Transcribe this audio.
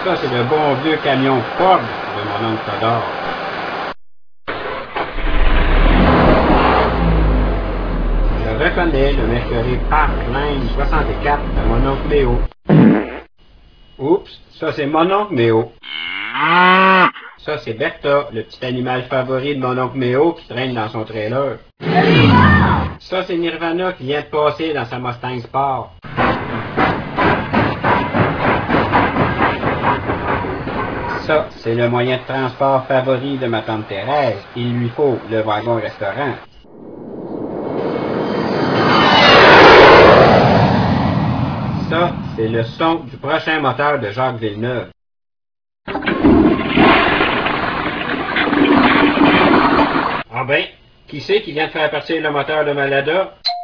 Ça, c'est le bon vieux camion Ford de mon oncle Todor. Je reconnais le Mercury Parkline 64 de mon oncle Léo. Oups, ça c'est mon oncle Méo. Ça c'est Bertha, le petit animal favori de mon oncle Méo qui traîne dans son trailer. Ça c'est Nirvana qui vient de passer dans sa Mustang Sport. Ça, c'est le moyen de transport favori de ma tante Thérèse. Il lui faut le wagon restaurant. Ça, c'est le son du prochain moteur de Jacques Villeneuve. Ah ben, qui c'est qui vient de faire partir le moteur de Malada?